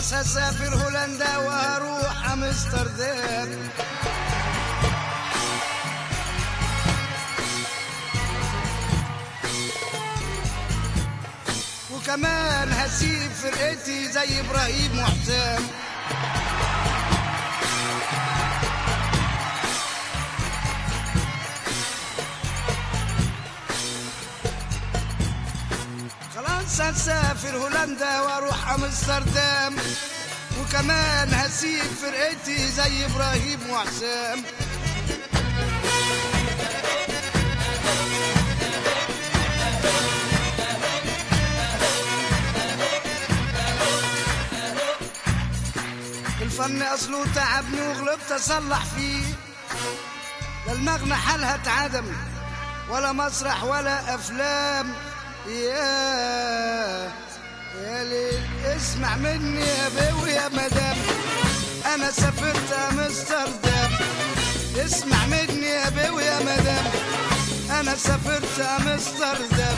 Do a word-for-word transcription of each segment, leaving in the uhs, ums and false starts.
خلاص هسافر هولندا وهروح امستردام، وكمان هسيب فرقتي زي ابراهيم وحسام. خلاص هسافر هولندا واروح امستردام، وكمان هسيب فرقتي زي ابراهيم وحسام. الفن اصله تعبني وغلبت اصلح فيه، لا المغنى حالها اتعدم ولا مسرح ولا افلام. يا يا ليل اسمع مني يا بيو يا مدام، انا سافرت امستردام. اسمع مني يا بيو يا مدام، انا سافرت امستردام.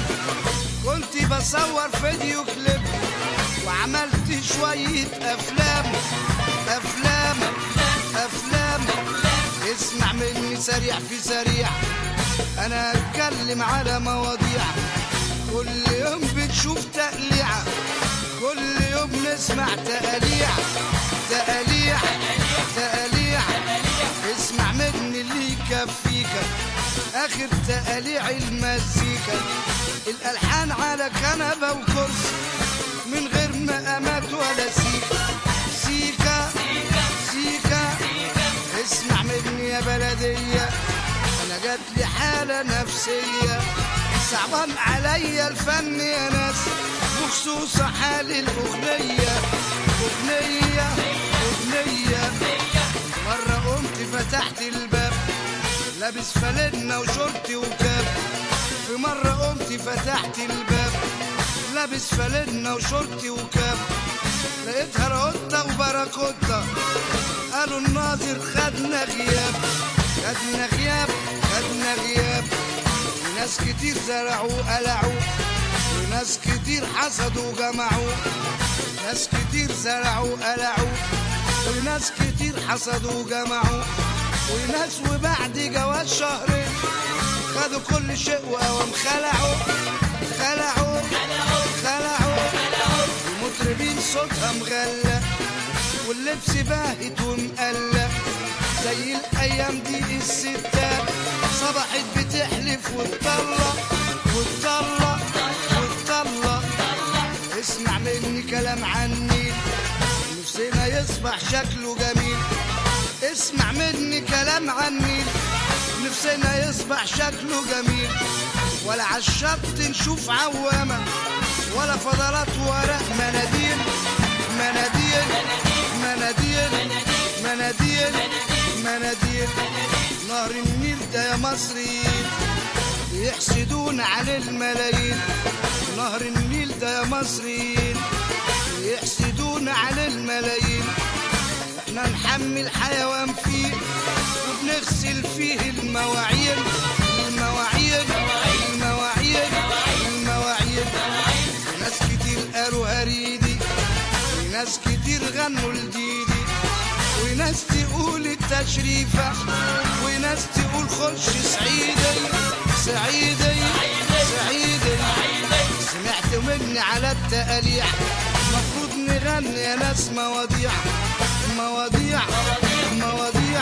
كنت بصور فيديو كليب وعملت شوية افلام افلام افلام. اسمع مني سريع في سريع، انا اتكلم على مواضيع كل يوم بتشوف تقليعة، كل يوم نسمع تقليع تقليع تقليع. اسمع مني اللي يكفيك اخر تقليع المزيكا، الالحان على كنبة وكرسي من غير مقامات ولا سيكا سيكا سيكا. اسمع مني يا بلدية، انا جاتلي حالة نفسية صعبان عليا الفن يا ناس، بخصوص حال الاغنية اغنية اغنية. مرة قمت فتحت الباب لابس فانلة وشورتي وكاب، في مرة قمت فتحت الباب لابس فانلة وشورتي وكاب، لقيتها رقطة وبراكوتة قالوا الناظر خدنا غياب خدنا غياب خدنا غياب. وناس كتير زرعوا قلعوا، وناس كتير حصدوا جمعوا، ناس كتير زرعوا قلعوا، وناس كتير حصدوا جمعوا، وناس وبعد جواز شهرين خدوا كل شيء وقوام خلعوا خلعوا خلعوا. المطربين صوتها مغلق واللبس باهت ومقلق، زي الايام دي الستات صبحت بتحلف وتطلق وتطلق وتطلق. اسمع مني كلام عني نفسنا يصبح شكله جميل، اسمع مني كلام عني نفسنا يصبح شكله جميل. ولا عالشط نشوف عوامة ولا فضلات ورق مناديل مناديل مناديل مناديل مناديل. نهر النيل ده يا مصريين يحسدون على الملايين، نهر النيل ده يا مصريين يحسدون على الملايين. احنا نحمل حيوان فيه وبنغسل فيه المواعين المواعين المواعين المواعين. ناس كتير قالوا هريدي، وناس كتير غنوا الديدي، وناس تقول التشريفة، وناس تقول خش سعيدي سعيدي سعيدي. سمعت مني على التقاليع مفروض نغني يا ناس مواضيع مواضيع مواضيع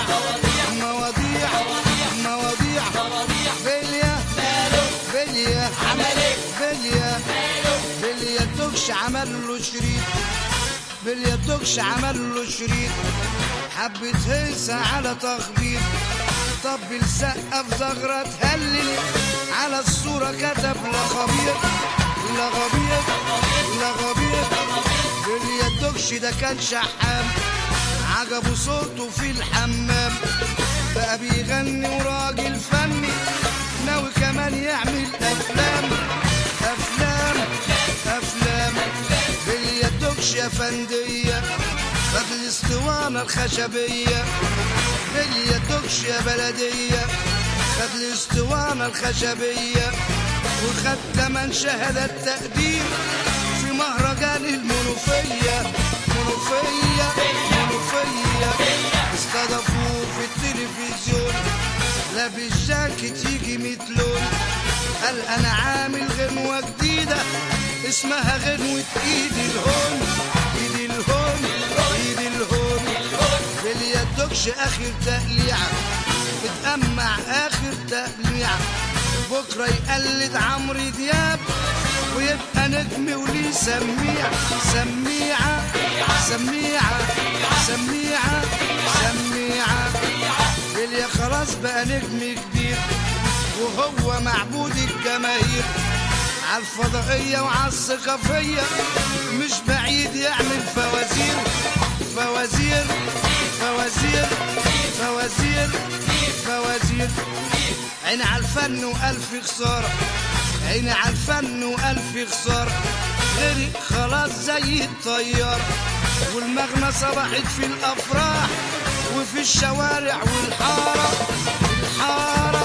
مواضيع مواضيع. بليا بليا بليا بليا دوكش عمل له شريط، بليا دوكش عمل له شريط، حبة هيسة على تخبيط. طب السقف زغرة تهلل على الصورة كتب لا خبيط لا غبيط لا غبيط. بليا دوكش ده كان شحام عجبه صوته في الحمام، بقى بيغني وراجل فني ناوي كمان يعمل افلام افلام افلام. بليا دوكش يا فندية خد الاسطوانة الخشبية، بليا دوكش يا بلدية خد الاسطوانة الخشبية، وخد تمن شهادة تقدير في مهرجان المنوفية منوفية منوفية استضافوه في التلفزيون لابس جاكيت يجي ميت لون قال انا عامل غنوة جديدة اسمها غنوة ايدي الهون ايدي الهون ايدي الهون باليدكش اخر تقليعة بتأمع اخر تقليعة بكرة يقلد عمرو دياب ويبقى نجم وليه سميعة سميعة سميعة سميعة سميعة بليا خلاص بقى نجم كبير وهو معبود الجماهير عالفضائية وعالثقافية مش بعيد يعمل فوازير فوازير فوازير فوازير فوازير عيني عالفن وألف خسارة عيني عالفن وألف خسارة غرق خلاص زي الطيارة والمغنى صبحت في الأفراح وفي الشوارع والحارة الحارة